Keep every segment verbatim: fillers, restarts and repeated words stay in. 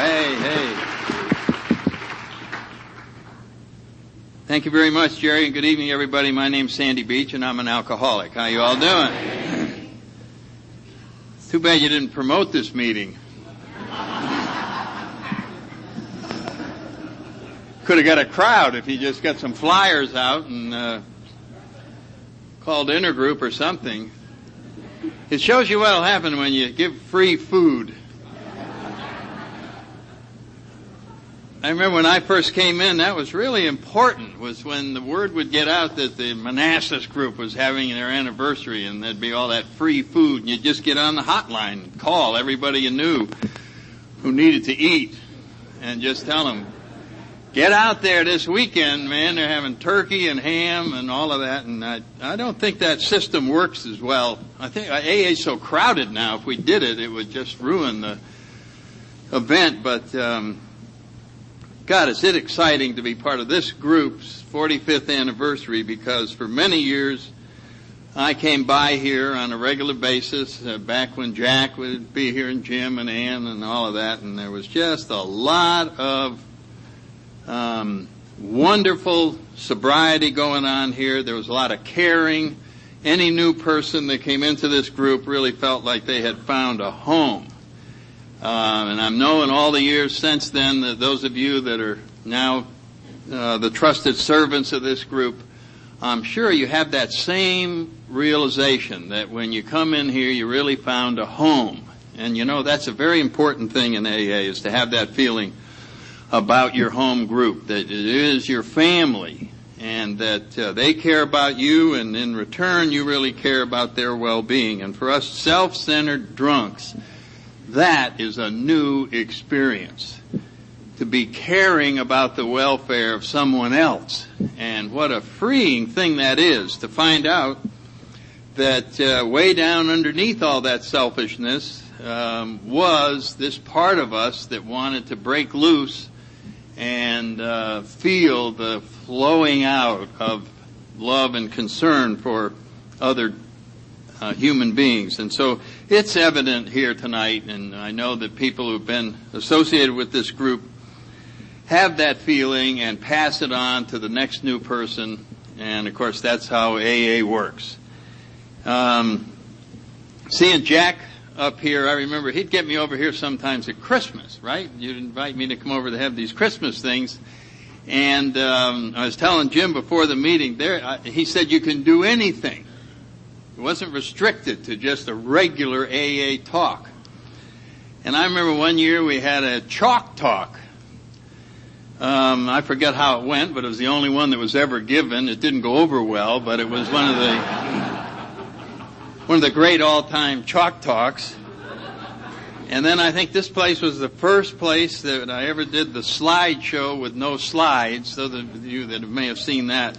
Hey, hey. Thank you very much, Jerry, and good evening, everybody. My name's Sandy Beach, and I'm an alcoholic. How you all doing? Too bad you didn't promote this meeting. Could have got a crowd if you just got some flyers out and uh, called intergroup or something. It shows you what will happen when you give free food. I remember when I first came in, that was really important, was when the word would get out that the Manassas group was having their anniversary and there'd be all that free food, and you'd just get on the hotline and call everybody you knew who needed to eat and just tell them, get out there this weekend, man. They're having turkey and ham and all of that, and I, I don't think that system works as well. I think A A is so crowded now, if we did it, it would just ruin the event, but um God, is it exciting to be part of this group's forty-fifth anniversary, because for many years I came by here on a regular basis uh, back when Jack would be here and Jim and Ann and all of that, and there was just a lot of um, wonderful sobriety going on here. There was a lot of caring. Any new person that came into this group really felt like they had found a home. Uh, and I'm knowing all the years since then that those of you that are now uh, the trusted servants of this group, I'm sure you have that same realization that when you come in here, you really found a home. And you know, that's a very important thing in A A, is to have that feeling about your home group, that it is your family, and that uh, they care about you, and in return, you really care about their well-being. And for us self-centered drunks, that is a new experience, to be caring about the welfare of someone else. And what a freeing thing that is, to find out that uh, way down underneath all that selfishness um, was this part of us that wanted to break loose and uh, feel the flowing out of love and concern for other uh, human beings. And so it's evident here tonight, and I know that people who've been associated with this group have that feeling and pass it on to the next new person, and of course that's how A A works. Um, seeing Jack up here, I remember he'd get me over here sometimes at Christmas, right? You'd invite me to come over to have these Christmas things, and um, I was telling Jim before the meeting there, I, he said you can do anything. It wasn't restricted to just a regular A A talk. And I remember one year we had a chalk talk. Um, I forget how it went, but it was the only one that was ever given. It didn't go over well, but it was one of the one of the great all-time chalk talks. And then I think this place was the first place that I ever did the slide show with no slides. Those of you that may have seen that.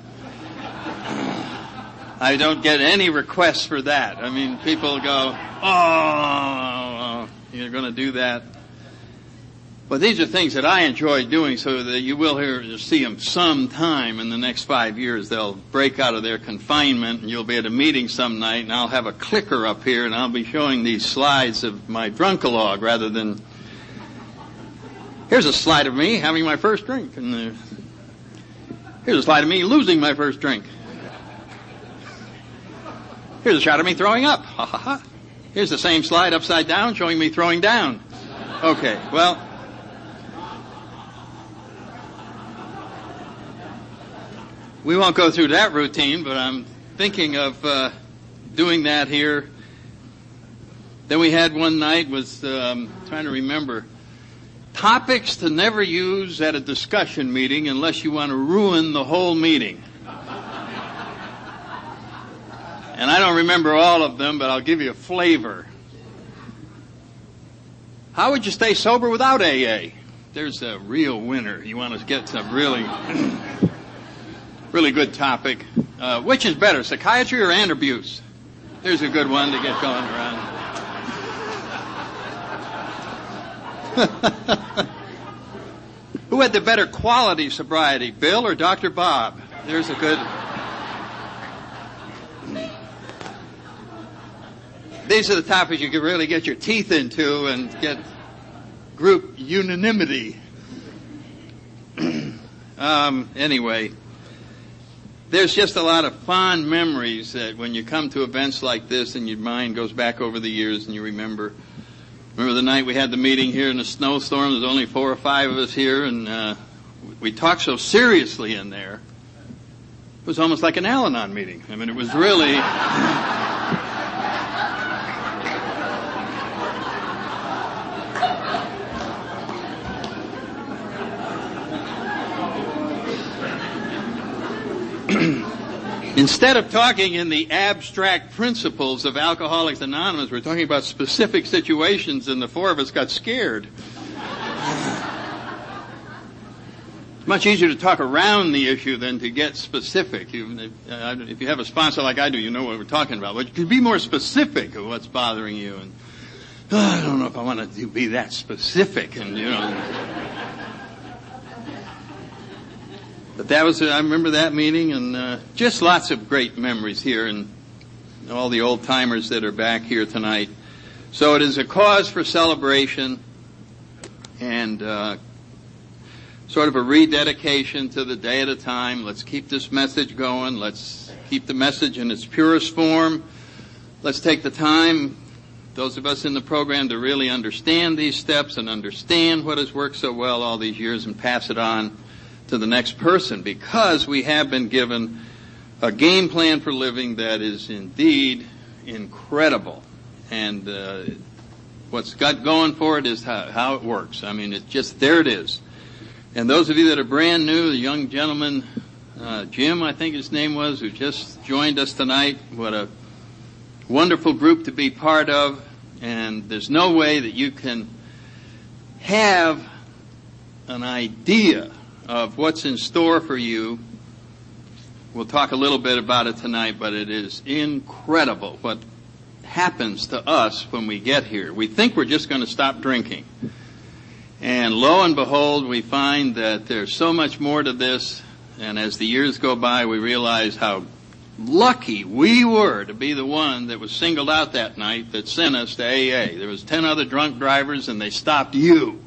I don't get any requests for that. I mean, people go, oh, you're going to do that. But these are things that I enjoy doing, so that you will hear, see them sometime in the next five years. They'll break out of their confinement, and you'll be at a meeting some night, and I'll have a clicker up here, and I'll be showing these slides of my drunkalog rather than, here's a slide of me having my first drink, and uh, here's a slide of me losing my first drink. Here's a shot of me throwing up. Ha ha ha. Here's the same slide upside down showing me throwing down. Okay, well, we won't go through that routine, but I'm thinking of uh, doing that here. Then we had one night, was um, trying to remember, topics to never use at a discussion meeting unless you want to ruin the whole meeting. And I don't remember all of them, but I'll give you a flavor. How would you stay sober without A A? There's a real winner. You want to get some really, really good topic. Uh, which is better, psychiatry or antabuse? There's a good one to get going around. Who had the better quality sobriety, Bill or Doctor Bob? There's a good... These are the topics you can really get your teeth into and get group unanimity. um, anyway, there's just a lot of fond memories that when you come to events like this and your mind goes back over the years and you remember. Remember the night we had the meeting here in the snowstorm? There's only four or five of us here, and uh, we talked so seriously in there. It was almost like an Al-Anon meeting. I mean, it was really... Instead of talking in the abstract principles of Alcoholics Anonymous, we're talking about specific situations, and the four of us got scared. It's much easier to talk around the issue than to get specific. If, uh, if you have a sponsor like I do, you know what we're talking about. But you can be more specific of what's bothering you. And oh, I don't know if I want to be that specific. And you know. But that was, I remember that meeting, and uh, just lots of great memories here, and all the old timers that are back here tonight. So it is a cause for celebration, and uh, sort of a rededication to the day at a time. Let's keep this message going. Let's keep the message in its purest form. Let's take the time, those of us in the program, to really understand these steps and understand what has worked so well all these years and pass it on to the next person, because we have been given a game plan for living that is indeed incredible. And uh, what's got going for it is how, how it works. I mean, it's just, there it is. And those of you that are brand new, the young gentleman, uh, Jim, I think his name was, who just joined us tonight, what a wonderful group to be part of. And there's no way that you can have an idea of what's in store for you. We'll talk a little bit about it tonight, but it is incredible what happens to us when we get here. We think we're just going to stop drinking. And lo and behold, we find that there's so much more to this, and as the years go by, we realize how lucky we were to be the one that was singled out that night that sent us to A A. There was ten other drunk drivers, and they stopped you.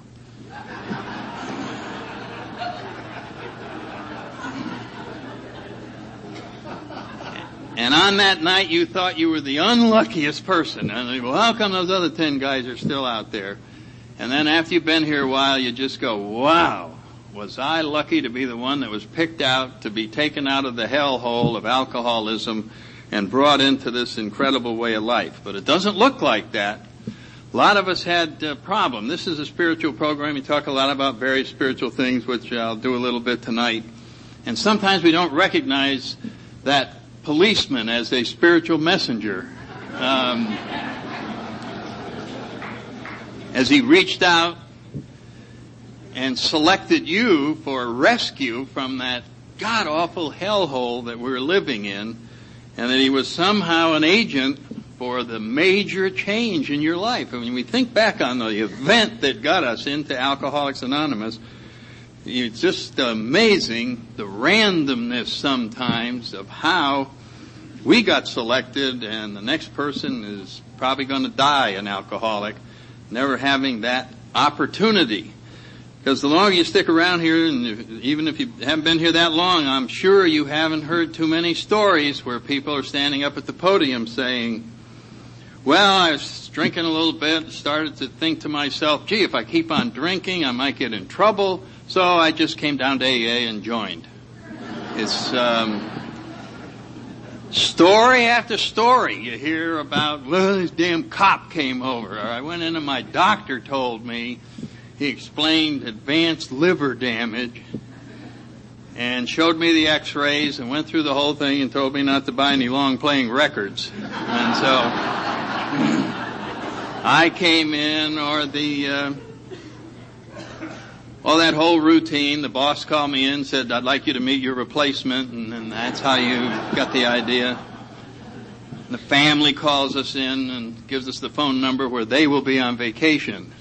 And on that night, you thought you were the unluckiest person. And you go, well, how come those other ten guys are still out there? And then after you've been here a while, you just go, wow, was I lucky to be the one that was picked out to be taken out of the hellhole of alcoholism and brought into this incredible way of life. But it doesn't look like that. A lot of us had a problem. This is a spiritual program. You talk a lot about various spiritual things, which I'll do a little bit tonight. And sometimes we don't recognize that policeman as a spiritual messenger. Um, as he reached out and selected you for rescue from that god-awful hellhole that we're living in, and that he was somehow an agent for the major change in your life. I mean, we think back on the event that got us into Alcoholics Anonymous. It's just amazing the randomness sometimes of how we got selected, and the next person is probably going to die an alcoholic, never having that opportunity. Because the longer you stick around here, and if, even if you haven't been here that long, I'm sure you haven't heard too many stories where people are standing up at the podium saying, well, I was drinking a little bit, started to think to myself, gee, if I keep on drinking, I might get in trouble. So I just came down to A A and joined. It's um, story after story. You hear about, well, this damn cop came over. Or I went in and my doctor told me, he explained advanced liver damage and showed me the x-rays and went through the whole thing and told me not to buy any long-playing records. And so I came in, or the... Uh, Well, that whole routine, the boss called me in and said, I'd like you to meet your replacement, and, and that's how you got the idea. The family calls us in and gives us the phone number where they will be on vacation.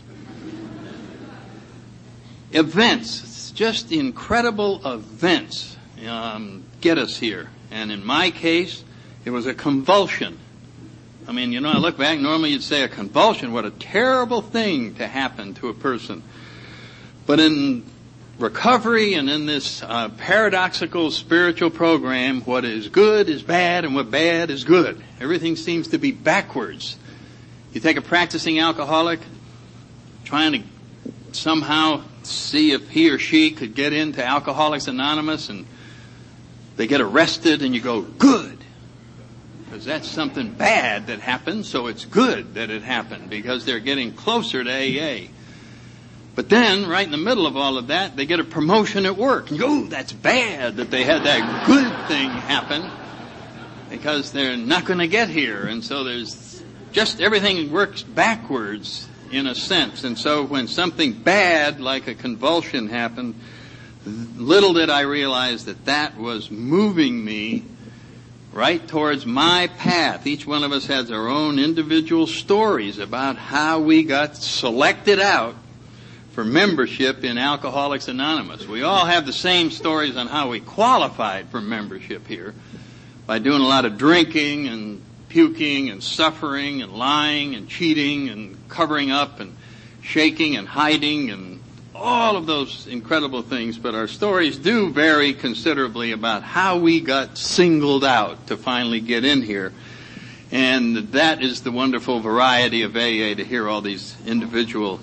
Events, it's just incredible events um, get us here. And in my case, it was a convulsion I mean, you know, I look back, normally you'd say a convulsion, what a terrible thing to happen to a person. But in recovery and in this uh, paradoxical spiritual program, what is good is bad and what bad is good. Everything seems to be backwards. You take a practicing alcoholic, trying to somehow see if he or she could get into Alcoholics Anonymous, and they get arrested, and you go, good. Because that's something bad that happened, so it's good that it happened, because they're getting closer to A A. But then, right in the middle of all of that, they get a promotion at work. And you go, oh, that's bad that they had that good thing happen, because they're not going to get here. And so there's just everything works backwards in a sense. And so when something bad like a convulsion happened, little did I realize that that was moving me right towards my path. Each one of us has our own individual stories about how we got selected out for membership in Alcoholics Anonymous. We all have the same stories on how we qualified for membership here, by doing a lot of drinking and puking and suffering and lying and cheating and covering up and shaking and hiding and all of those incredible things. But our stories do vary considerably about how we got singled out to finally get in here. And that is the wonderful variety of A A, to hear all these individual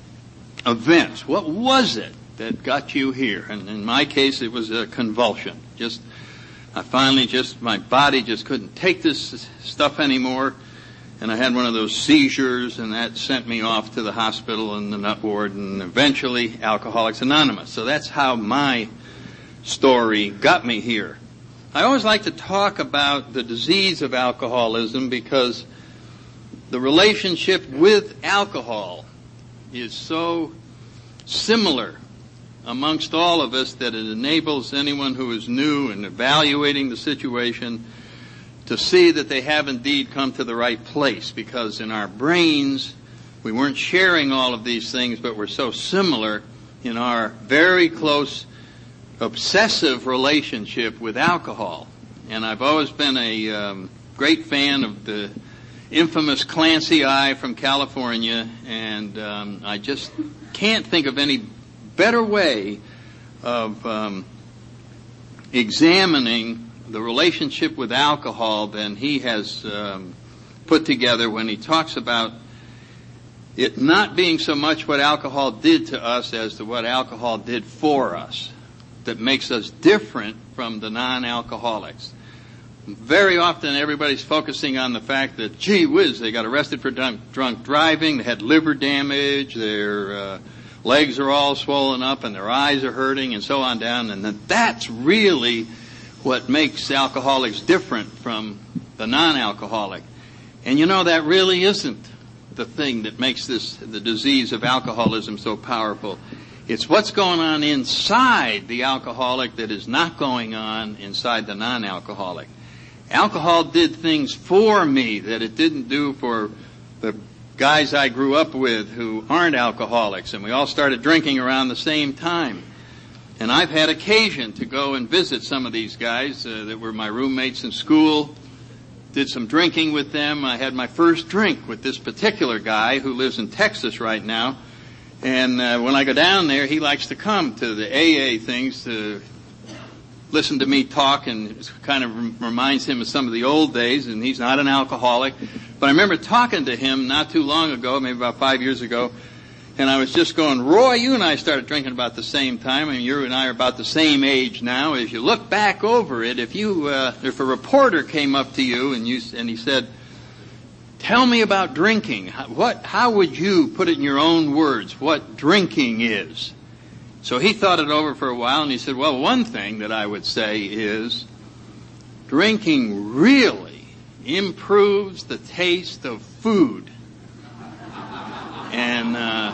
events. What was it that got you here? And in my case, it was a convulsion. Just, I finally just, my body just couldn't take this stuff anymore. And I had one of those seizures, and that sent me off to the hospital and the nut ward, and eventually Alcoholics Anonymous. So that's how my story got me here. I always like to talk about the disease of alcoholism, because the relationship with alcohol is so similar amongst all of us that it enables anyone who is new and evaluating the situation to see that they have indeed come to the right place, because in our brains we weren't sharing all of these things, but we're so similar in our very close obsessive relationship with alcohol. And I've always been a um, great fan of the infamous Clancy I from California, and um, I just can't think of any better way of um, examining the relationship with alcohol than he has um, put together when he talks about it not being so much what alcohol did to us as to what alcohol did for us that makes us different from the non-alcoholics. Very often everybody's focusing on the fact that, gee whiz, they got arrested for drunk, drunk driving, they had liver damage, their uh, legs are all swollen up and their eyes are hurting and so on down, and that that's really what makes alcoholics different from the non-alcoholic. And you know, that really isn't the thing that makes this, the disease of alcoholism, so powerful. It's what's going on inside the alcoholic that is not going on inside the non-alcoholic. Alcohol did things for me that it didn't do for the guys I grew up with who aren't alcoholics, and we all started drinking around the same time. And I've had occasion to go and visit some of these guys uh, that were my roommates in school, did some drinking with them. I had my first drink with this particular guy who lives in Texas right now. And uh, when I go down there, he likes to come to the A A things to listen to me talk, and it kind of reminds him of some of the old days, and he's not an alcoholic. But I remember talking to him not too long ago, maybe about five years ago, and I was just going, Roy, you and I started drinking about the same time, and you and I are about the same age now. As you look back over it, if you, uh, if a reporter came up to you and you, and he said, tell me about drinking, what, how would you put it in your own words, what drinking is? So he thought it over for a while, and he said, well, one thing that I would say is drinking really improves the taste of food. And uh,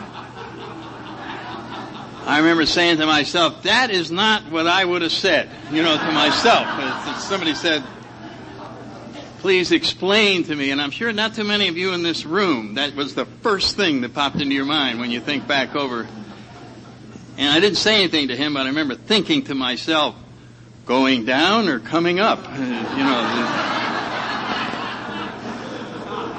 I remember saying to myself, that is not what I would have said, you know, to myself. Somebody said, please explain to me. And I'm sure not too many of you in this room, that was the first thing that popped into your mind when you think back over. And I didn't say anything to him, but I remember thinking to myself, going down or coming up? You know.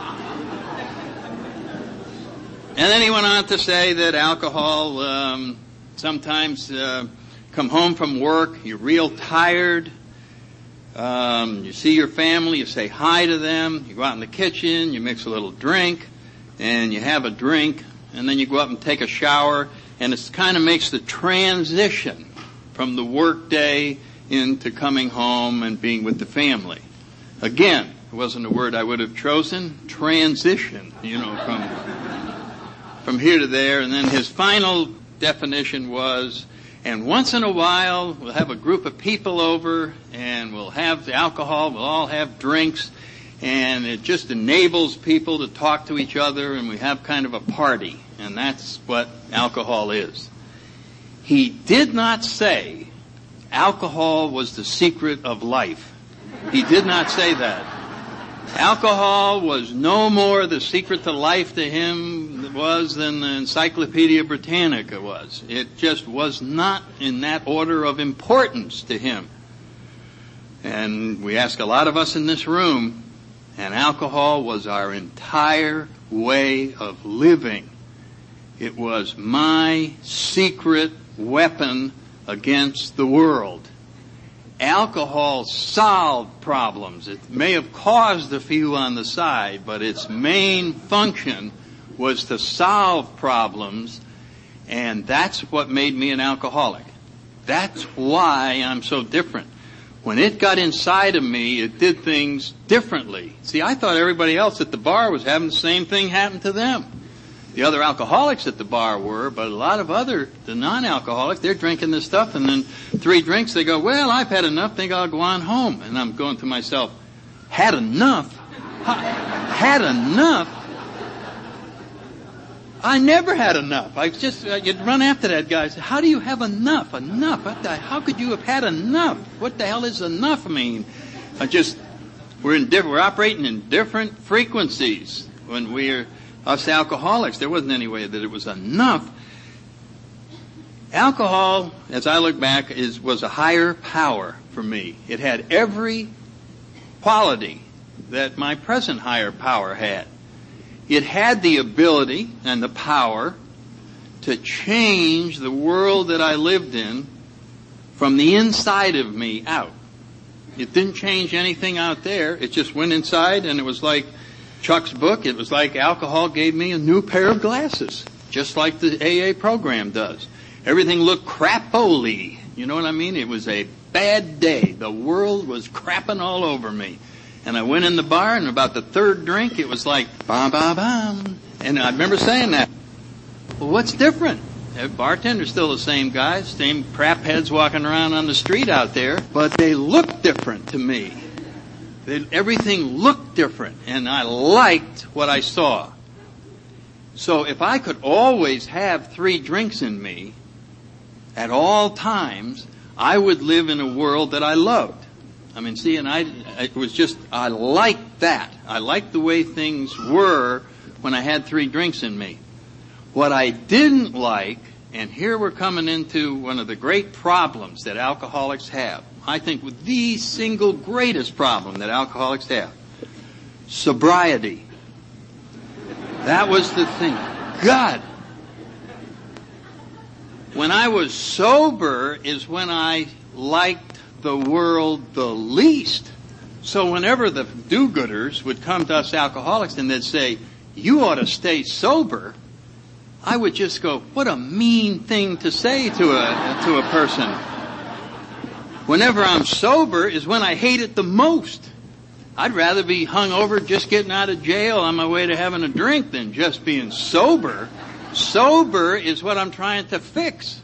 And then he went on to say that alcohol, um, sometimes uh, come home from work, you're real tired, um, you see your family, you say hi to them, you go out in the kitchen, you mix a little drink, and you have a drink, and then you go up and take a shower, and it kind of makes the transition from the work day into coming home and being with the family. Again, it wasn't a word I would have chosen, transition, you know, from from here to there. And then his final definition was, and once in a while we'll have a group of people over and we'll have the alcohol, we'll all have drinks, and it just enables people to talk to each other, and we have kind of a party. And that's what alcohol is. He did not say alcohol was the secret of life. He did not say that. Alcohol was no more the secret to life to him was than the Encyclopedia Britannica was. It just was not in that order of importance to him. And we ask a lot of us in this room, and alcohol was our entire way of living. It was my secret weapon against the world. Alcohol solved problems. It may have caused a few on the side, but its main function was to solve problems, and that's what made me an alcoholic. That's why I'm so different. When it got inside of me, it did things differently. See, I thought everybody else at the bar was having the same thing happen to them. The other alcoholics at the bar were, but a lot of other, the non-alcoholics, they're drinking this stuff, and then three drinks, they go, well, I've had enough, think I'll go on home. And I'm going to myself, had enough? Had enough? I never had enough. I just, uh, you'd run after that guy and say, how do you have enough? Enough? What the, how could you have had enough? What the hell does enough mean? I just, we're in different, we're operating in different frequencies when we're, us alcoholics. There wasn't any way that it was enough. Alcohol, as I look back, is was a higher power for me. It had every quality that my present higher power had. It had the ability and the power to change the world that I lived in from the inside of me out. It didn't change anything out there. It just went inside, and it was like Chuck's book. It was like alcohol gave me a new pair of glasses, just like the A A program does. Everything looked crapoly. You know what I mean? It was a bad day. The world was crapping all over me. And I went in the bar, and about the third drink, it was like, bam, bam, bam. And I remember saying that. Well, what's different? The bartender's still the same guys, same crap heads walking around on the street out there, but they look different to me. They, everything looked different, and I liked what I saw. So if I could always have three drinks in me at all times, I would live in a world that I loved. I mean, see, and I, it was just, I liked that. I liked the way things were when I had three drinks in me. What I didn't like, and here we're coming into one of the great problems that alcoholics have. I think with the single greatest problem that alcoholics have. Sobriety. That was the thing. God. When I was sober is when I liked the world the least. So whenever the do-gooders would come to us alcoholics and they'd say, you ought to stay sober, I would just go, what a mean thing to say to a, to a person. Whenever I'm sober is when I hate it the most. I'd rather be hungover just getting out of jail on my way to having a drink than just being sober. Sober is what I'm trying to fix.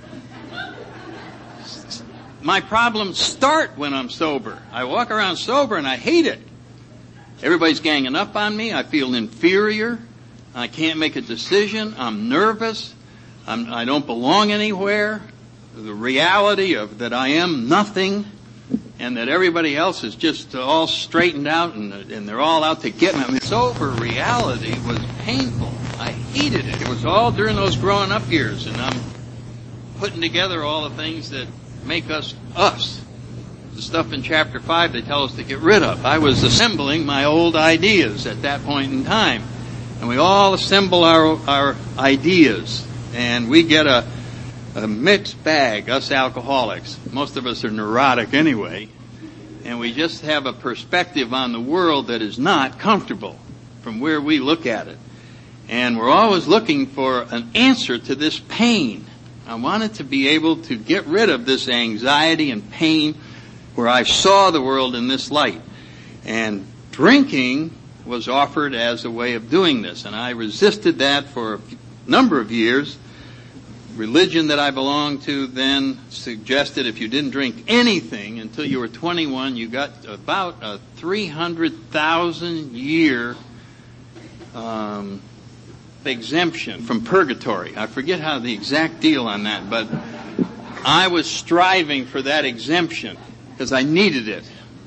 My problems start when I'm sober. I walk around sober and I hate it. Everybody's ganging up on me. I feel inferior. I can't make a decision. I'm nervous. I'm, I don't belong anywhere. The reality of that I am nothing and that everybody else is just all straightened out and, and they're all out to get me. I mean, sober reality was painful. I hated it. It was all during those growing up years, and I'm putting together all the things that make us us. The stuff in chapter five they tell us to get rid of. I was assembling my old ideas at that point in time. And we all assemble our, our ideas, and we get a, a mixed bag, us alcoholics. Most of us are neurotic anyway, and we just have a perspective on the world that is not comfortable from where we look at it. And we're always looking for an answer to this pain. I wanted to be able to get rid of this anxiety and pain where I saw the world in this light. And drinking was offered as a way of doing this, and I resisted that for a number of years. Religion that I belonged to then suggested if you didn't drink anything until you were twenty-one, you got about a three hundred thousand year um, exemption from purgatory. I forget how the exact deal on that, but I was striving for that exemption because I needed it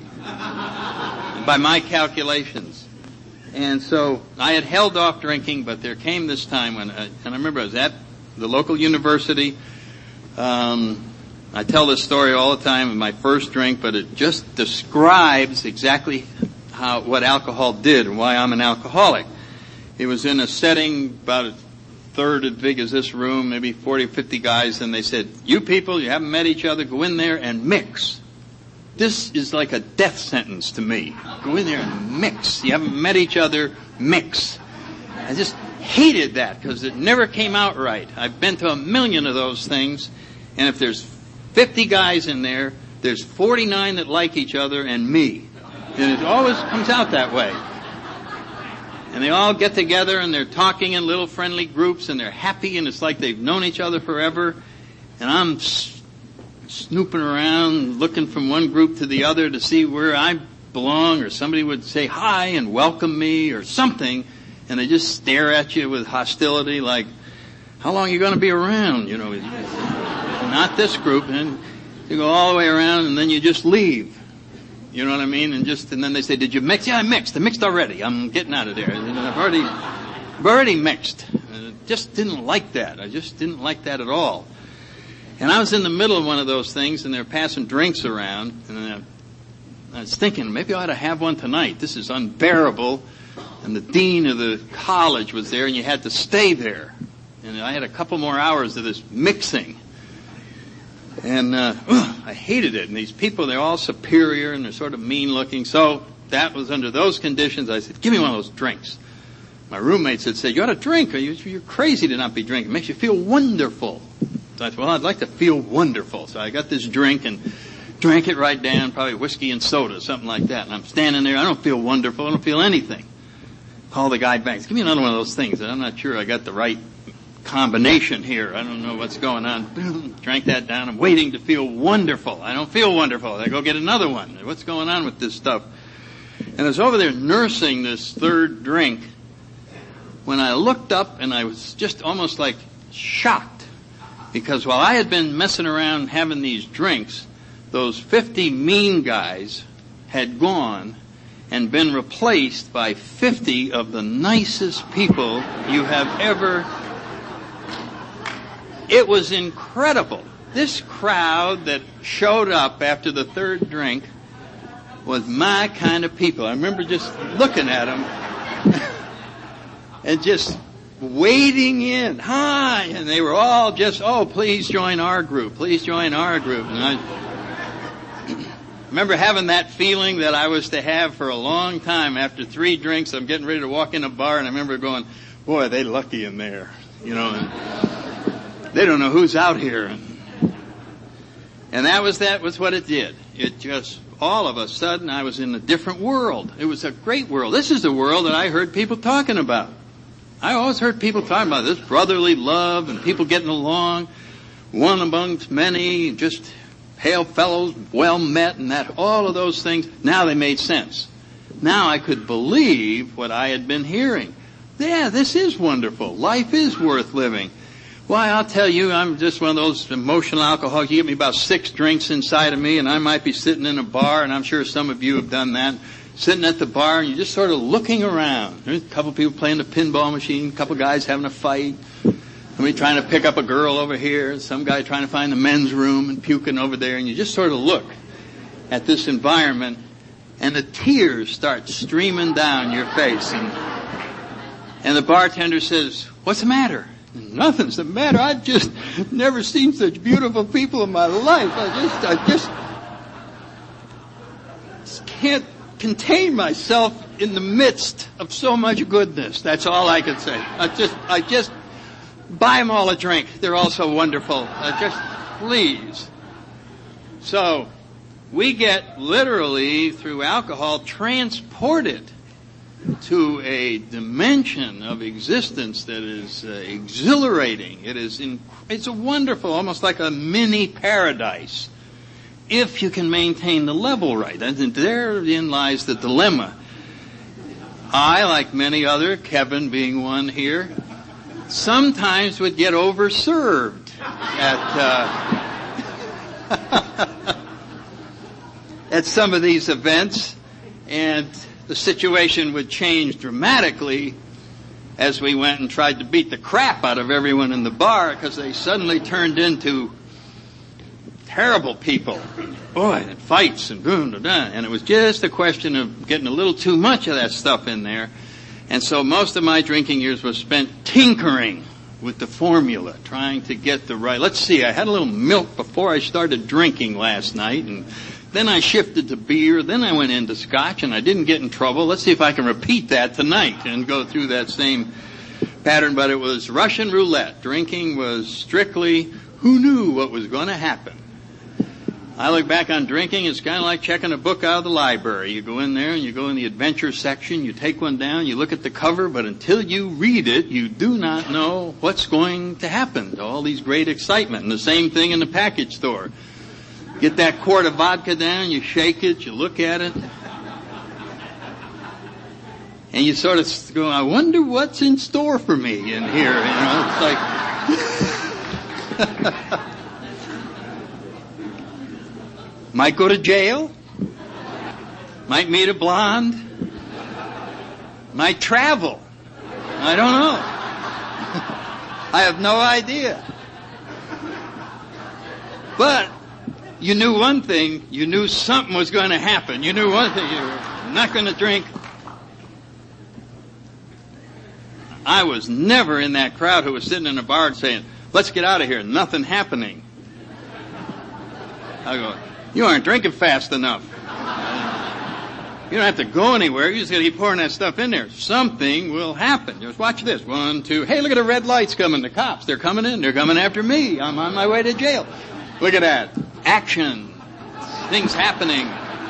by my calculations. And so I had held off drinking, but there came this time when, I, and I remember I was at the local university. Um, I tell this story all the time in my first drink, but it just describes exactly how what alcohol did and why I'm an alcoholic. It was in a setting about a third as big as this room, maybe forty, fifty guys, and they said, you people, you haven't met each other, go in there and mix. This is like a death sentence to me. Go in there and mix. You haven't met each other, mix. I just hated that because it never came out right. I've been to a million of those things, and if there's fifty guys in there, there's forty-nine that like each other and me. And it always comes out that way. And they all get together and they're talking in little friendly groups and they're happy and it's like they've known each other forever. And I'm snooping around, looking from one group to the other to see where I belong, or somebody would say hi and welcome me or something, and they just stare at you with hostility like, how long are you going to be around? You know, not this group. And you go all the way around and then you just leave. You know what I mean? And just, and then they say, did you mix? Yeah, I mixed. I mixed already. I'm getting out of there. And I've already, I've already mixed. And I just didn't like that. I just didn't like that at all. And I was in the middle of one of those things, and they were passing drinks around, and I was thinking, maybe I ought to have one tonight. This is unbearable. And the dean of the college was there, and you had to stay there. And I had a couple more hours of this mixing. And uh, ugh, I hated it. And these people, they're all superior, and they're sort of mean-looking. So that was under those conditions. I said, give me one of those drinks. My roommates had said, you ought to drink. You're crazy to not be drinking. It makes you feel wonderful. So I said, well, I'd like to feel wonderful. So I got this drink and drank it right down, probably whiskey and soda, something like that. And I'm standing there. I don't feel wonderful. I don't feel anything. Call the guy back. Give me another one of those things. I'm not sure I got the right combination here. I don't know what's going on. Drank that down. I'm waiting to feel wonderful. I don't feel wonderful. I go get another one. What's going on with this stuff? And I was over there nursing this third drink when I looked up and I was just almost like shocked. Because while I had been messing around having these drinks, those fifty mean guys had gone and been replaced by fifty of the nicest people you have ever. It was incredible. This crowd that showed up after the third drink was my kind of people. I remember just looking at them and just wading in. Hi! And they were all just, oh, please join our group. Please join our group. And I remember having that feeling that I was to have for a long time. After three drinks, I'm getting ready to walk in a bar, and I remember going, boy, they lucky in there. You know, and they don't know who's out here. And that was, that was what it did. It just, all of a sudden, I was in a different world. It was a great world. This is the world that I heard people talking about. I always heard people talking about this brotherly love and people getting along, one amongst many, just hail fellows, well met, and that, all of those things. Now they made sense. Now I could believe what I had been hearing. Yeah, this is wonderful. Life is worth living. Why, I'll tell you, I'm just one of those emotional alcoholics. You give me about six drinks inside of me, and I might be sitting in a bar, and I'm sure some of you have done that. Sitting at the bar, and you're just sort of looking around. There's a couple of people playing the pinball machine, a couple of guys having a fight, somebody trying to pick up a girl over here, some guy trying to find the men's room and puking over there, and you just sort of look at this environment, and the tears start streaming down your face. And, And the bartender says, "What's the matter?" "Nothing's the matter. I've just never seen such beautiful people in my life. I just, I just, just can't contain myself in the midst of so much goodness." That's all I could say. I just, I just buy them all a drink. They're all so wonderful. I just, please. So, we get literally through alcohol transported to a dimension of existence that is uh, exhilarating. It is in, it's a wonderful, almost like a mini paradise, if you can maintain the level right. And therein lies the dilemma. I, like many other, Kevin being one here, sometimes would get overserved at uh, at some of these events, and the situation would change dramatically as we went and tried to beat the crap out of everyone in the bar, because they suddenly turned into terrible people. Boy, and fights and boom, da, da. And it was just a question of getting a little too much of that stuff in there. And so most of my drinking years was spent tinkering with the formula, trying to get the right. Let's see, I had a little milk before I started drinking last night, and then I shifted to beer, then I went into scotch, and I didn't get in trouble. Let's see if I can repeat that tonight and go through that same pattern. But it was Russian roulette. Drinking was strictly who knew what was going to happen. I look back on drinking, it's kind of like checking a book out of the library. You go in there and you go in the adventure section, you take one down, you look at the cover, but until you read it, you do not know what's going to happen to all these great excitement. And the same thing in the package store. Get that quart of vodka down, you shake it, you look at it, and you sort of go, I wonder what's in store for me in here. You know, it's like, might go to jail, might meet a blonde, might travel. I don't know. I have no idea. But you knew one thing, you knew something was going to happen. You knew one thing, you were not going to drink. I was never in that crowd who was sitting in a bar saying, let's get out of here, nothing happening. I go, you aren't drinking fast enough. You don't have to go anywhere, you just got to keep pouring that stuff in there. Something will happen. Just watch this. One, two, hey, look at the red lights coming, the cops, they're coming in, they're coming after me. I'm on my way to jail. Look at that. Action. Things happening.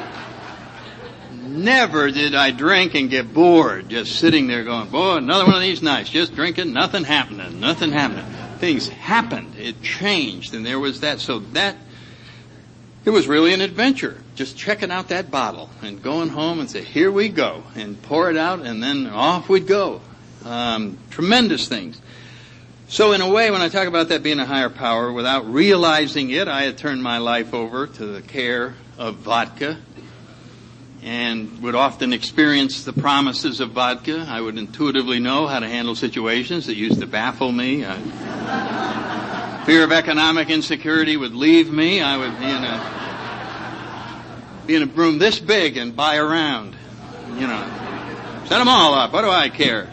Never did I drink and get bored, just sitting there going, boy, another one of these nights, just drinking, nothing happening, nothing happening. Things happened. It changed, and there was that. So that, it was really an adventure, just checking out that bottle and going home and say, here we go, and pour it out, and then off we'd go. Um, tremendous things. So in a way, when I talk about that being a higher power, without realizing it, I had turned my life over to the care of vodka and would often experience the promises of vodka. I would intuitively know how to handle situations that used to baffle me. I, fear of economic insecurity would leave me. I would be in a, be in a room this big and buy around. You know, set them all up. What do I care?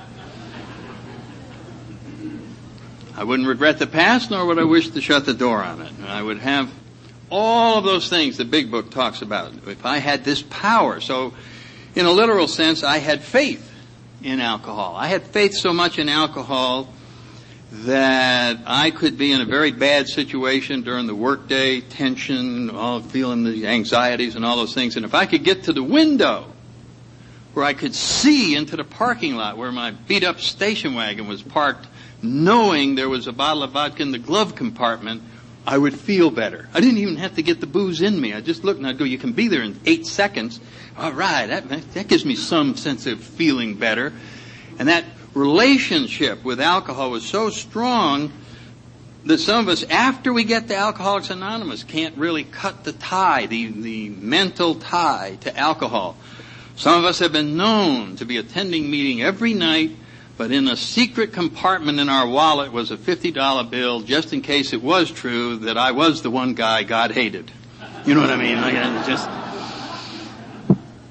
I wouldn't regret the past, nor would I wish to shut the door on it. I would have all of those things the big book talks about. If I had this power. So, in a literal sense, I had faith in alcohol. I had faith so much in alcohol that I could be in a very bad situation during the workday, tension, all feeling the anxieties and all those things. And if I could get to the window where I could see into the parking lot where my beat-up station wagon was parked, knowing there was a bottle of vodka in the glove compartment, I would feel better. I didn't even have to get the booze in me. I just looked and I'd go, you can be there in eight seconds. All right, that, that gives me some sense of feeling better. And that relationship with alcohol was so strong that some of us, after we get to Alcoholics Anonymous, can't really cut the tie, the, the mental tie to alcohol. Some of us have been known to be attending meeting every night, but in a secret compartment in our wallet was a fifty dollar bill, just in case it was true that I was the one guy God hated. You know what I mean? Like, I just,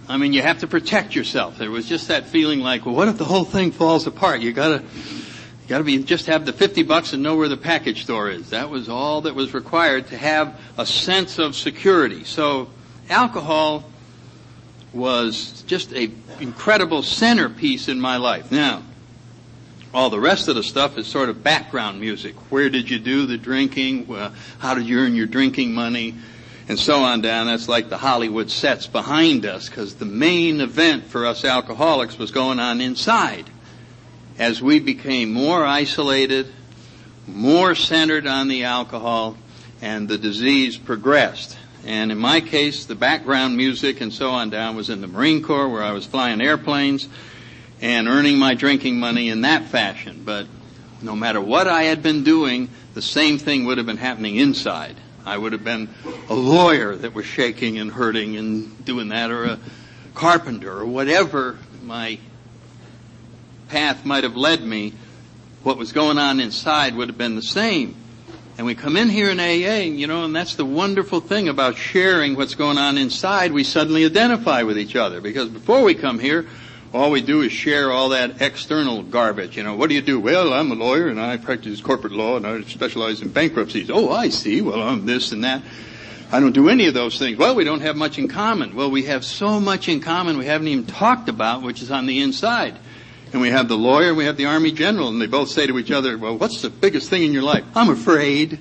I mean, you have to protect yourself. There was just that feeling like, well, what if the whole thing falls apart? You gotta, you gotta be, just have the fifty bucks and know where the package store is. That was all that was required to have a sense of security. So, alcohol was just a incredible centerpiece in my life. Now, all the rest of the stuff is sort of background music. Where did you do the drinking? Well, how did you earn your drinking money? And so on down. That's like the Hollywood sets behind us, because the main event for us alcoholics was going on inside. As we became more isolated, more centered on the alcohol, and the disease progressed. And in my case, the background music and so on down was in the Marine Corps, where I was flying airplanes and earning my drinking money in that fashion. But no matter what I had been doing, the same thing would have been happening inside. I would have been a lawyer that was shaking and hurting and doing that, or a carpenter, or whatever my path might have led me. What was going on inside would have been the same. And we come in here in A A, you know, and that's the wonderful thing about sharing what's going on inside. We suddenly identify with each other, because before we come here, all we do is share all that external garbage. You know, what do you do? Well, I'm a lawyer and I practice corporate law and I specialize in bankruptcies. Oh, I see. Well, I'm this and that. I don't do any of those things. Well, we don't have much in common. Well, we have so much in common we haven't even talked about, which is on the inside. And we have the lawyer and we have the Army general, and they both say to each other, well, what's the biggest thing in your life? I'm afraid.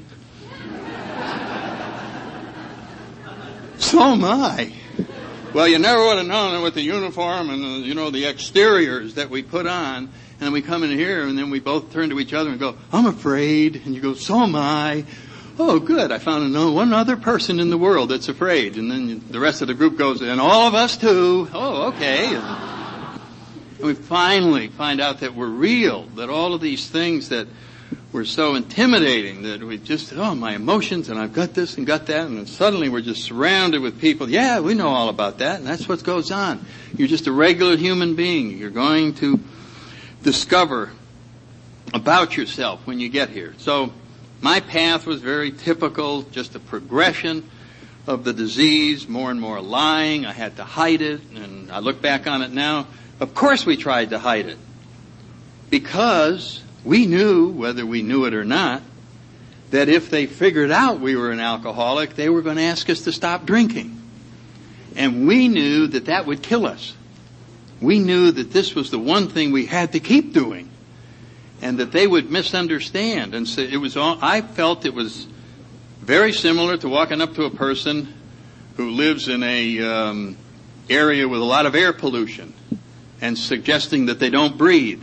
So am I. Well, you never would have known it with the uniform and, the, you know, the exteriors that we put on. And we come in here and then we both turn to each other and go, I'm afraid. And you go, so am I. Oh, good. I found one other person in the world that's afraid. And then the rest of the group goes, and all of us too. Oh, okay. And we finally find out that we're real, that all of these things that were so intimidating, that we just, oh, my emotions, and I've got this and got that, and then suddenly we're just surrounded with people. Yeah, we know all about that, and that's what goes on. You're just a regular human being. You're going to discover about yourself when you get here. So my path was very typical, just a progression of the disease, more and more lying. I had to hide it, and I look back on it now. Of course we tried to hide it, because we knew, whether we knew it or not, that if they figured out we were an alcoholic, they were going to ask us to stop drinking. And we knew that that would kill us. We knew that this was the one thing we had to keep doing, and that they would misunderstand. And so it was all, I felt it was very similar to walking up to a person who lives in a um, area with a lot of air pollution and suggesting that they don't breathe.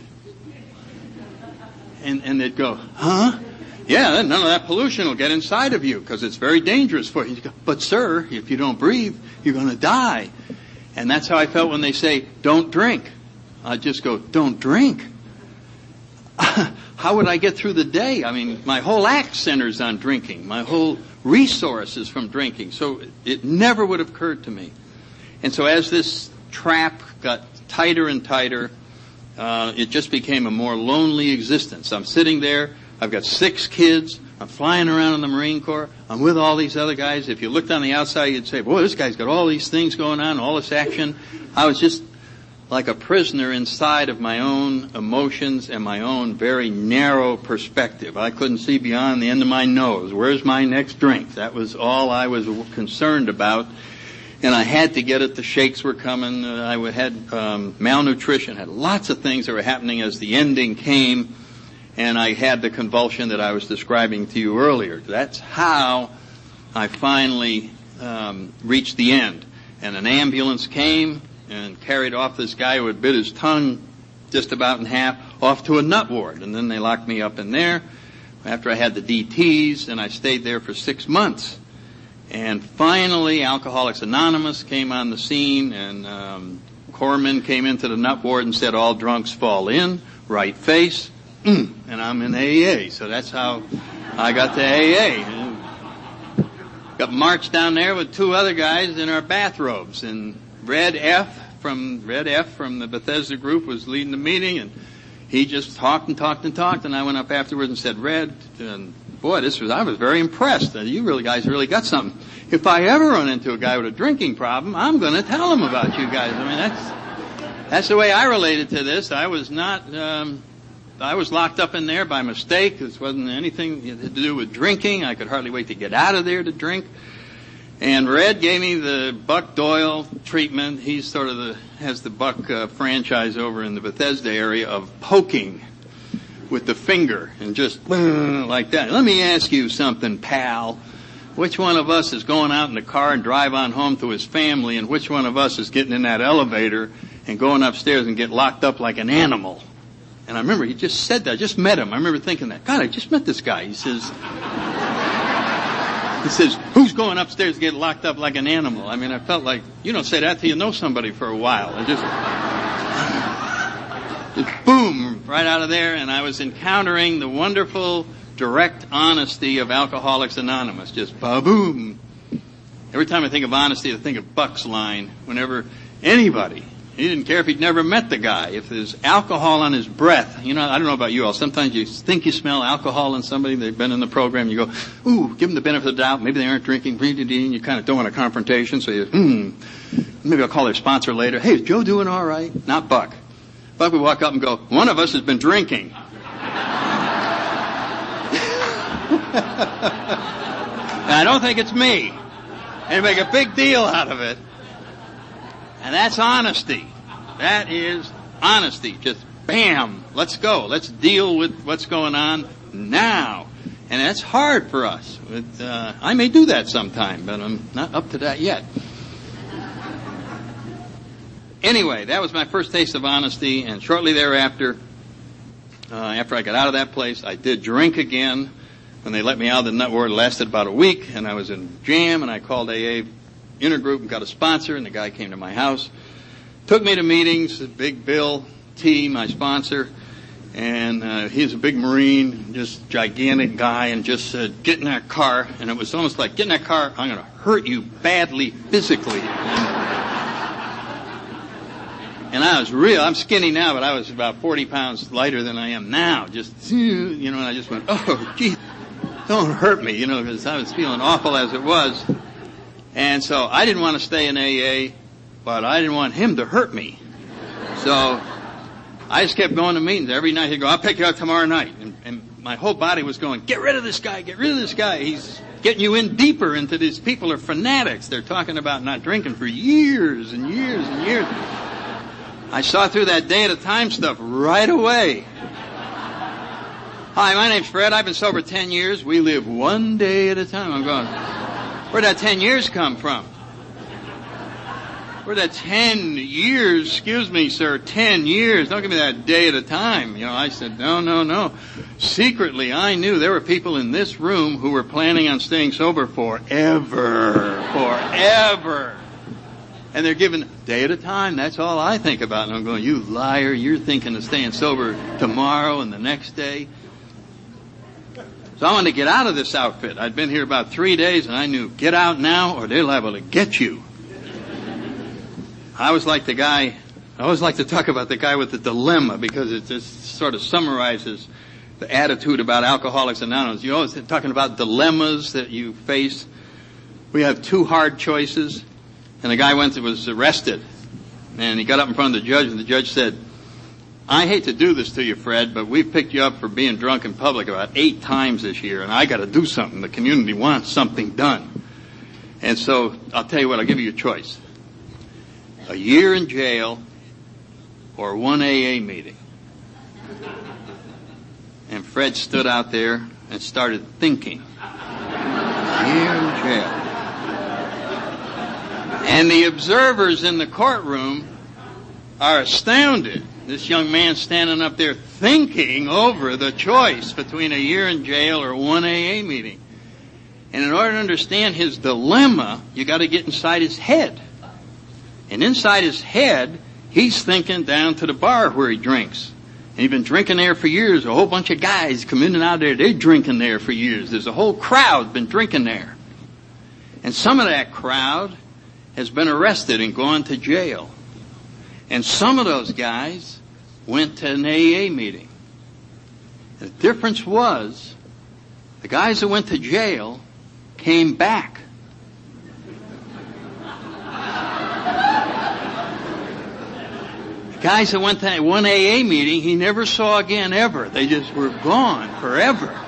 And, and they'd go, huh? Yeah, none of that pollution will get inside of you because it's very dangerous for you. You go, but sir, if you don't breathe, you're going to die. And that's how I felt when they say, don't drink. I just go, don't drink. How would I get through the day? I mean, my whole act centers on drinking. My whole resource is from drinking. So it never would have occurred to me. And so as this trap got tighter and tighter, Uh, it just became a more lonely existence. I'm sitting there. I've got six kids. I'm flying around in the Marine Corps. I'm with all these other guys. If you looked on the outside, you'd say, boy, this guy's got all these things going on, all this action. I was just like a prisoner inside of my own emotions and my own very narrow perspective. I couldn't see beyond the end of my nose. Where's my next drink? That was all I was concerned about. And I had to get it. The shakes were coming. Uh, I had um, malnutrition, had lots of things that were happening as the ending came, and I had the convulsion that I was describing to you earlier. That's how I finally um, reached the end. And an ambulance came and carried off this guy who had bit his tongue just about in half off to a nut ward. And then they locked me up in there after I had the D Ts, and I stayed there for six months. And finally, Alcoholics Anonymous came on the scene, and um, Corman came into the nut ward and said, all drunks fall in, right face, mm, and I'm in A A. So that's how I got to A A. And got marched down there with two other guys in our bathrobes, and Red F from Red F from the Bethesda group was leading the meeting, and he just talked and talked and talked, and I went up afterwards and said, Red, boy, this was, I was very impressed. You really guys really got something. If I ever run into a guy with a drinking problem, I'm going to tell him about you guys. I mean, that's, that's the way I related to this. I was not, um, I was locked up in there by mistake. This wasn't anything to do with drinking. I could hardly wait to get out of there to drink. And Red gave me the Buck Doyle treatment. He's sort of the, has the Buck uh, franchise over in the Bethesda area of poking with the finger and just like that. Let me ask you something, pal. Which one of us is going out in the car and drive on home to his family, and which one of us is getting in that elevator and going upstairs and get locked up like an animal? And I remember he just said that. I just met him. I remember thinking that. God, I just met this guy. He says, he says, who's going upstairs to get locked up like an animal? I mean, I felt like, you don't say that till you know somebody for a while. I just, just boom, right out of there, and I was encountering the wonderful direct honesty of Alcoholics Anonymous. Just ba-boom. Every time I think of honesty, I think of Buck's line. Whenever anybody, he didn't care if he'd never met the guy, if there's alcohol on his breath. You know, I don't know about you all. Sometimes you think you smell alcohol in somebody. They've been in the program. You go, ooh, give them the benefit of the doubt. Maybe they aren't drinking. And you kind of don't want a confrontation. So you, hmm, maybe I'll call their sponsor later. Hey, is Joe doing all right? Not Buck. Buck would walk up and go, one of us has been drinking. And I don't think it's me. And make a big deal out of it. And that's honesty. That is honesty. Just bam, let's go. Let's deal with what's going on now. And that's hard for us. It, uh, I may do that sometime, but I'm not up to that yet. Anyway, that was my first taste of honesty, and shortly thereafter, uh, after I got out of that place, I did drink again. When they let me out of the nut ward, it lasted about a week, and I was in jam, and I called A A intergroup and got a sponsor, and the guy came to my house, took me to meetings, Big Bill T, my sponsor, and uh, he's a big Marine, just gigantic guy, and just said, get in that car, and it was almost like, get in that car, I'm going to hurt you badly physically. And, and I was real, I'm skinny now, but I was about forty pounds lighter than I am now, just, you know, and I just went, oh, gee, don't hurt me, you know, because I was feeling awful as it was. And so I didn't want to stay in A A, but I didn't want him to hurt me. So I just kept going to meetings. Every night he'd go, I'll pick you up tomorrow night. And, and my whole body was going, get rid of this guy, get rid of this guy. He's getting you in deeper into these people are fanatics. They're talking about not drinking for years and years and years. I saw through that day at a time stuff right away. Hi, my name's Fred. I've been sober ten years. We live one day at a time. I'm going, where'd that ten years come from? Where'd that ten years, excuse me, sir, ten years? Don't give me that day at a time. You know, I said, no, no, no. Secretly, I knew there were people in this room who were planning on staying sober forever. Forever. And they're given day at a time. That's all I think about. And I'm going, you liar, you're thinking of staying sober tomorrow and the next day. So I wanted to get out of this outfit. I'd been here about three days, and I knew, get out now or they're liable to get you. I was like the guy, I always like to talk about the guy with the dilemma, because it just sort of summarizes the attitude about Alcoholics Anonymous. You're always talking about dilemmas that you face. We have two hard choices, and the guy went and was arrested, and he got up in front of the judge, and the judge said, I hate to do this to you, Fred, but we've picked you up for being drunk in public about eight times this year, and I got to do something. The community wants something done. And so I'll tell you what, I'll give you a choice. A year in jail or one A A meeting. And Fred stood out there and started thinking. A year in jail. And the observers in the courtroom are astounded. This young man standing up there thinking over the choice between a year in jail or one A A meeting. And in order to understand his dilemma, you got to get inside his head. And inside his head, he's thinking down to the bar where he drinks. And he's been drinking there for years. A whole bunch of guys come in and out there. They're drinking there for years. There's a whole crowd been drinking there. And some of that crowd has been arrested and gone to jail. And some of those guys went to an A A meeting. The difference was The guys that went to jail came back. The guys that went to one A A meeting he never saw again ever. They just were gone forever.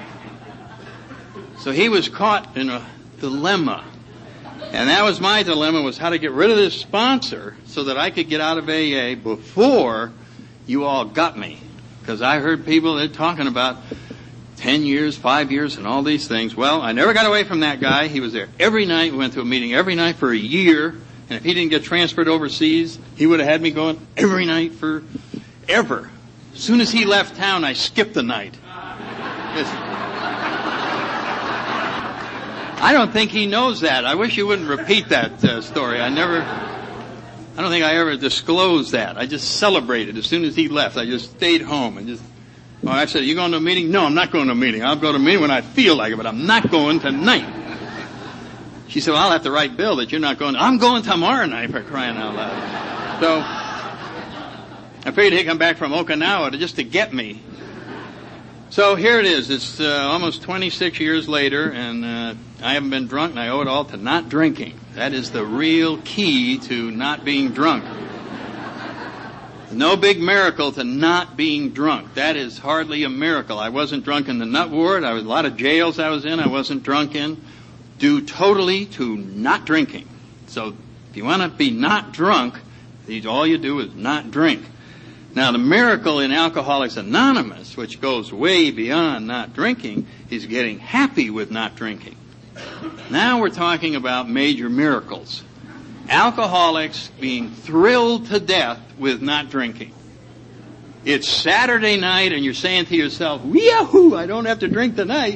So he was caught in a dilemma. And that was my dilemma, was how to get rid of this sponsor so that I could get out of A A before you all got me. Because I heard people that talking about ten years, five years, and all these things. Well, I never got away from that guy. He was there every night. We went to a meeting every night for a year. And if he didn't get transferred overseas, he would have had me going every night for ever. As soon as he left town, I skipped the night. I don't think he knows that. I wish you wouldn't repeat that uh, story. I never, I don't think I ever disclosed that. I just celebrated as soon as he left. I just stayed home and just, oh, I said, you going to a meeting? No, I'm not going to a meeting. I'll go to a meeting when I feel like it, but I'm not going tonight. She said, well, I'll have to write Bill that you're not going. I'm going tomorrow night, for crying out loud. So, I figured he'd come back from Okinawa to, just to get me. So here it is. It's uh, almost twenty-six years later, and uh, I haven't been drunk, and I owe it all to not drinking. That is the real key to not being drunk. No big miracle to not being drunk. That is hardly a miracle. I wasn't drunk in the nut ward. I was a lot of jails I was in. I wasn't drunk in. Due totally to not drinking. So if you want to be not drunk, all you do is not drink. Now the miracle in Alcoholics Anonymous, which goes way beyond not drinking, is getting happy with not drinking. Now we're talking about major miracles. Alcoholics being thrilled to death with not drinking. It's Saturday night and you're saying to yourself, yahoo, I don't have to drink tonight.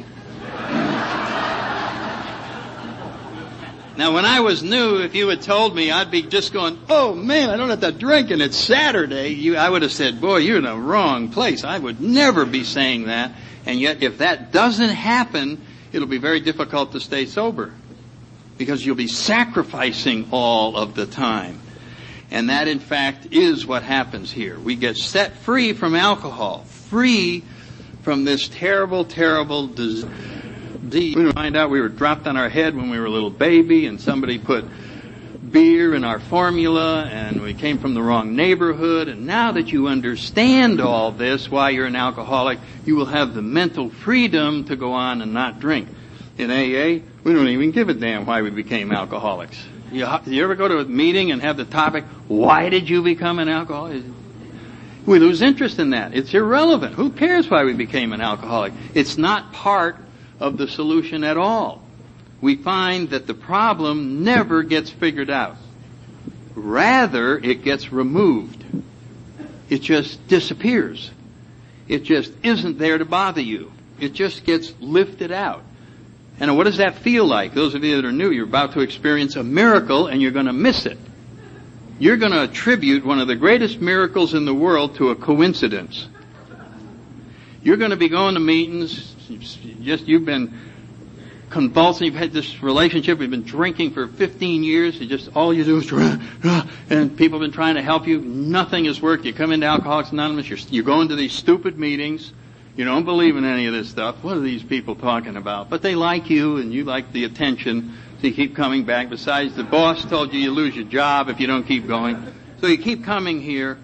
Now, when I was new, if you had told me, I'd be just going, oh, man, I don't have to drink, and it's Saturday. You, I would have said, boy, you're in the wrong place. I would never be saying that. And yet, if that doesn't happen, it'll be very difficult to stay sober. Because you'll be sacrificing all of the time. And that, in fact, is what happens here. We get set free from alcohol, free from this terrible, terrible disease. We find out we were dropped on our head when we were a little baby, and somebody put beer in our formula, and we came from the wrong neighborhood. And now that you understand all this, why you're an alcoholic, you will have the mental freedom to go on and not drink. In A A, we don't even give a damn why we became alcoholics. You, you ever go to a meeting and have the topic, why did you become an alcoholic? We lose interest in that. It's irrelevant. Who cares why we became an alcoholic? It's not part of the solution at all. We find that the problem never gets figured out. Rather, it gets removed. It just disappears. It just isn't there to bother you. It just gets lifted out. And what does that feel like? Those of you that are new, you're about to experience a miracle and you're going to miss it. You're going to attribute one of the greatest miracles in the world to a coincidence. You're going to be going to meetings. Just you've been convulsing. You've had this relationship. We've been drinking for fifteen years. You just all you do is and people have been trying to help you. Nothing has worked. You come into Alcoholics Anonymous. You're, you're going to these stupid meetings. You don't believe in any of this stuff. What are these people talking about? But they like you, and you like the attention, so you keep coming back. Besides, the boss told you you lose your job if you don't keep going. So you keep coming here,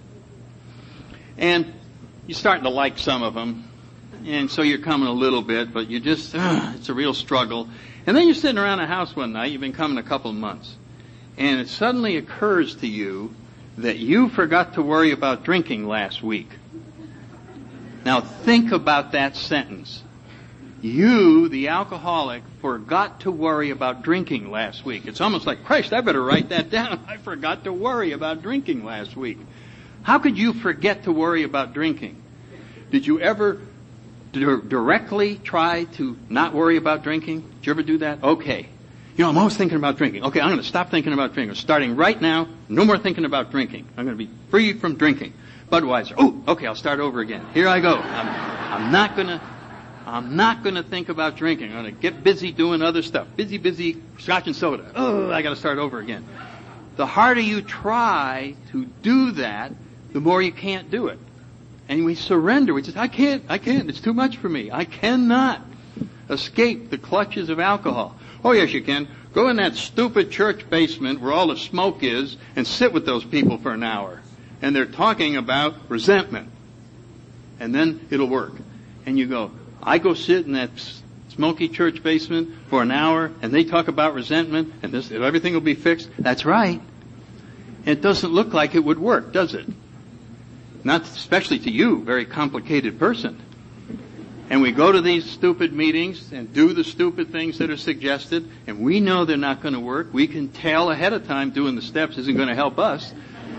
and you're starting to like some of them. And so you're coming a little bit, but you just, uh, it's a real struggle. And then you're sitting around the house one night, you've been coming a couple of months, and it suddenly occurs to you that you forgot to worry about drinking last week. Now think about that sentence. You, the alcoholic, forgot to worry about drinking last week. It's almost like, Christ, I better write that down. I forgot to worry about drinking last week. How could you forget to worry about drinking? Did you ever directly try to not worry about drinking? Did you ever do that? Okay. You know, I'm always thinking about drinking. Okay, I'm going to stop thinking about drinking. Starting right now, no more thinking about drinking. I'm going to be free from drinking. Budweiser. Oh, okay, I'll start over again. Here I go. I'm, I'm not going to, I'm not going to think about drinking. I'm going to get busy doing other stuff. Busy, busy, scotch and soda. Oh, I got to start over again. The harder you try to do that, the more you can't do it. And we surrender. We just, I can't, I can't. It's too much for me. I cannot. escape the clutches of alcohol. Oh, yes, you can. Go in that stupid church basement where all the smoke is and sit with those people for an hour. And they're talking about resentment. And then it'll work. And you go, I go sit in that smoky church basement for an hour and they talk about resentment and this, everything will be fixed. That's right. It doesn't look like it would work, does it? Not especially to you, very complicated person. And we go to these stupid meetings and do the stupid things that are suggested, and we know they're not going to work. We can tell ahead of time doing the steps isn't going to help us.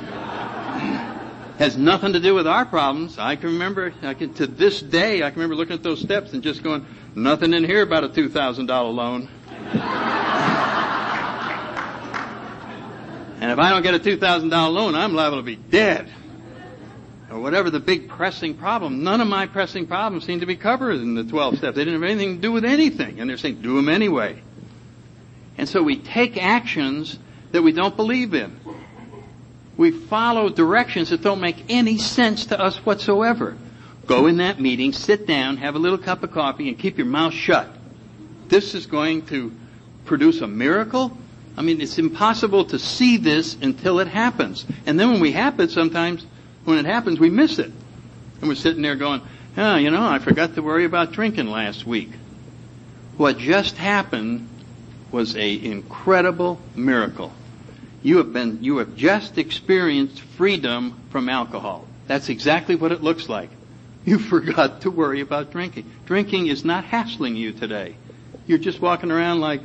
Has nothing to do with our problems. I can remember, I can, to this day, I can remember looking at those steps and just going, nothing in here about a two thousand dollars loan. And if I don't get a two thousand dollars loan, I'm liable to be dead. Or whatever the big pressing problem. None of my pressing problems seem to be covered in the twelve steps. They didn't have anything to do with anything. And they're saying, do them anyway. And so we take actions that we don't believe in. We follow directions that don't make any sense to us whatsoever. Go in that meeting, sit down, have a little cup of coffee, and keep your mouth shut. This is going to produce a miracle? I mean, it's impossible to see this until it happens. And then when we have it, sometimes when it happens, we miss it. And we're sitting there going, oh, you know, I forgot to worry about drinking last week. What just happened was an incredible miracle. You have been, you have just experienced freedom from alcohol. That's exactly what it looks like. You forgot to worry about drinking. Drinking is not hassling you today. You're just walking around like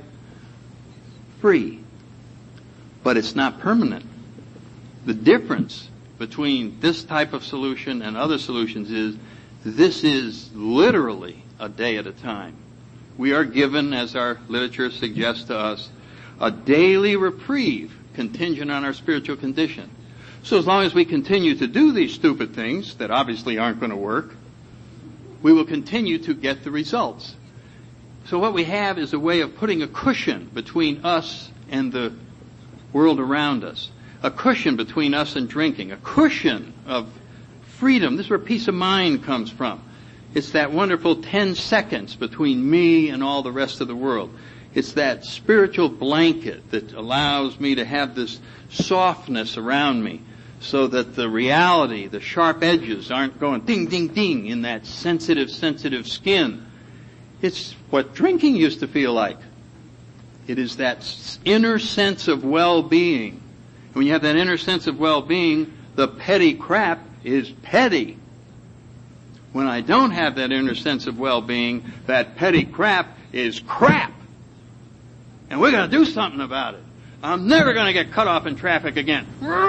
free. But it's not permanent. The difference between this type of solution and other solutions is this is literally a day at a time. We are given, as our literature suggests to us, a daily reprieve contingent on our spiritual condition. So as long as we continue to do these stupid things that obviously aren't going to work, we will continue to get the results. So what we have is a way of putting a cushion between us and the world around us. A cushion between us and drinking. A cushion of freedom. This is where peace of mind comes from. It's that wonderful ten seconds between me and all the rest of the world. It's that spiritual blanket that allows me to have this softness around me so that the reality, the sharp edges aren't going ding, ding, ding in that sensitive, sensitive skin. It's what drinking used to feel like. It is that inner sense of well-being. When you have that inner sense of well-being, the petty crap is petty. When I don't have that inner sense of well-being, that petty crap is crap. And we're going to do something about it. I'm never going to get cut off in traffic again.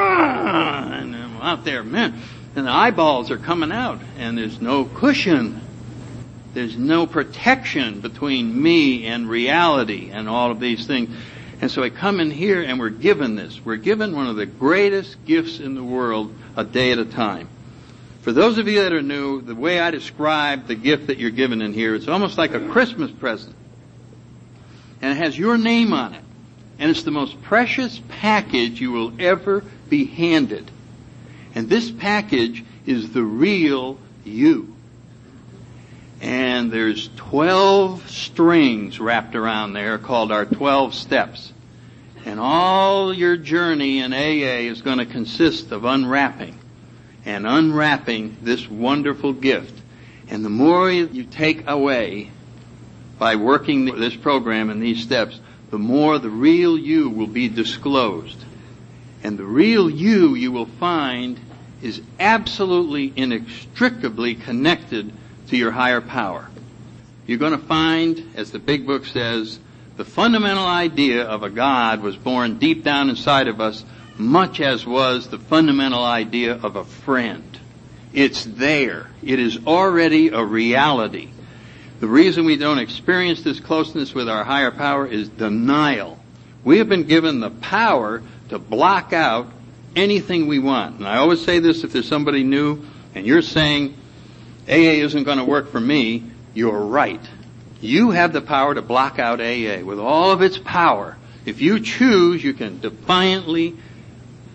And I'm out there, man, and the eyeballs are coming out, and there's no cushion. There's no protection between me and reality and all of these things. And so I come in here and we're given this. We're given one of the greatest gifts in the world, a day at a time. For those of you that are new, the way I describe the gift that you're given in here, it's almost like a Christmas present. And it has your name on it. And it's the most precious package you will ever be handed. And this package is the real you. And there's twelve strings wrapped around there called our twelve steps. And all your journey in A A is going to consist of unwrapping and unwrapping this wonderful gift. And the more you take away by working this program and these steps, the more the real you will be disclosed. And the real you, you will find, is absolutely inextricably connected to your higher power. You're going to find, as the big book says, the fundamental idea of a God was born deep down inside of us, much as was the fundamental idea of a friend. It's there. It is already a reality. The reason we don't experience this closeness with our higher power is denial. We have been given the power to block out anything we want. And I always say this if there's somebody new and you're saying, A A isn't going to work for me, you're right. You have the power to block out A A with all of its power. If you choose, you can defiantly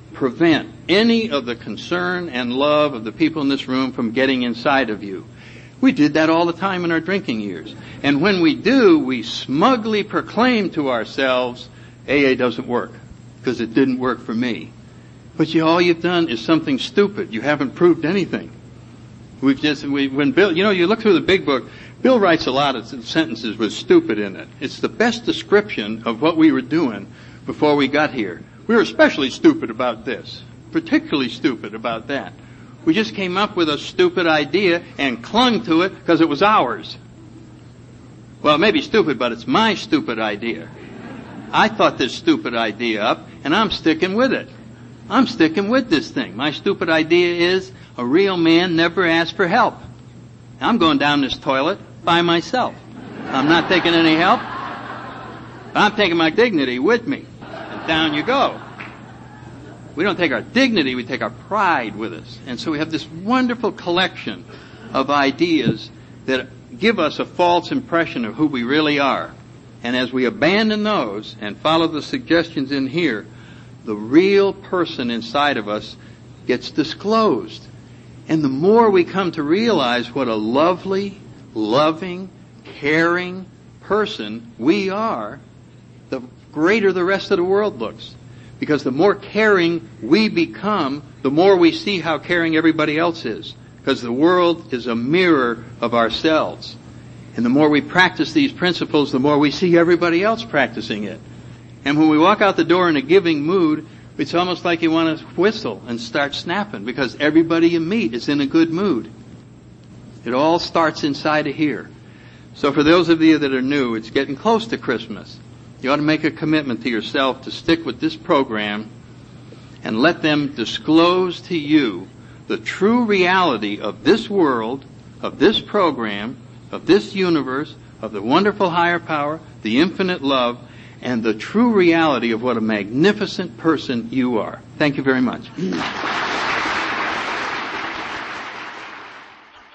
prevent any of the concern and love of the people in this room from getting inside of you. We did that all the time in our drinking years. And when we do, we smugly proclaim to ourselves, A A doesn't work, because it didn't work for me. But you, all you've done is something stupid. You haven't proved anything. We've just, we, when Bill, you know, you look through the big book, Bill writes a lot of sentences with stupid in it. It's the best description of what we were doing before we got here. We were especially stupid about this, particularly stupid about that. We just came up with a stupid idea and clung to it because it was ours. Well, it may be stupid, but it's my stupid idea. I thought this stupid idea up, and I'm sticking with it. I'm sticking with this thing. My stupid idea is a real man never asks for help. I'm going down this toilet by myself. I'm not taking any help. I'm taking my dignity with me. And down you go. We don't take our dignity, we take our pride with us. And so we have this wonderful collection of ideas that give us a false impression of who we really are. And as we abandon those and follow the suggestions in here, the real person inside of us gets disclosed. And the more we come to realize what a lovely, loving, caring person we are, the greater the rest of the world looks. Because the more caring we become, the more we see how caring everybody else is. Because the world is a mirror of ourselves. And the more we practice these principles, the more we see everybody else practicing it. And when we walk out the door in a giving mood, it's almost like you want to whistle and start snapping, because everybody you meet is in a good mood. It all starts inside of here. So for those of you that are new, it's getting close to Christmas. You ought to make a commitment to yourself to stick with this program and let them disclose to you the true reality of this world, of this program, of this universe, of the wonderful higher power, the infinite love, and the true reality of what a magnificent person you are. Thank you very much.